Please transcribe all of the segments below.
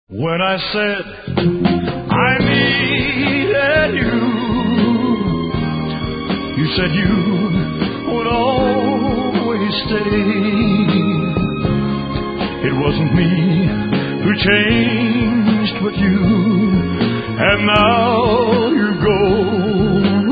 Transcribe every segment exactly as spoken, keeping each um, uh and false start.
When I said I needed you, you said you would always stay. It wasn't me who changed but you, and now you're gone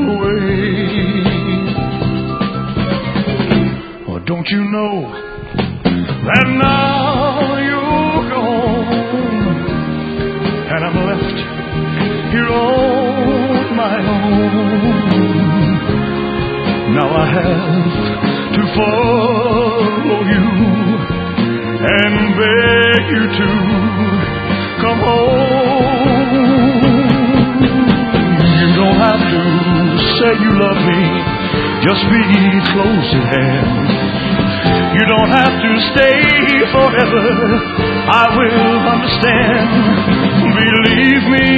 away. Oh, don't you know that now you're gone, and I'm left here on my own. Now I have to follow you and beg you to come home. You don't have to say you love me, just be close at hand. You don't have to stay forever, I will understand. Believe me,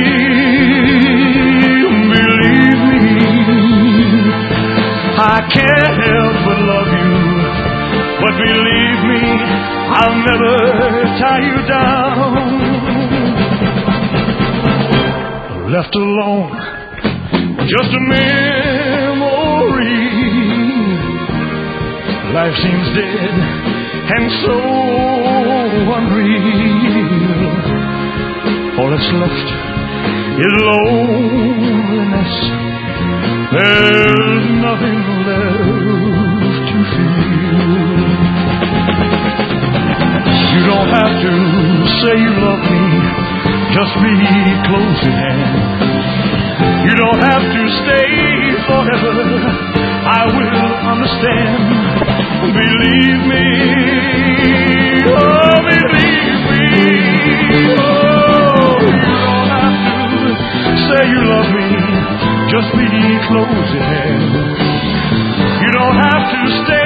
believe me, I can't help but love you. But believe me, I'll never tie you down. Left alone, just a memory. Life seems dead and so unreal. All that's left is loneliness. There's nothing left to feel. You don't have to say you love me, just be close at hand. You don't have to stay forever, I will understand. Believe me, oh believe me, oh you don't have to say you love me, just be close at hand. You don't have to stay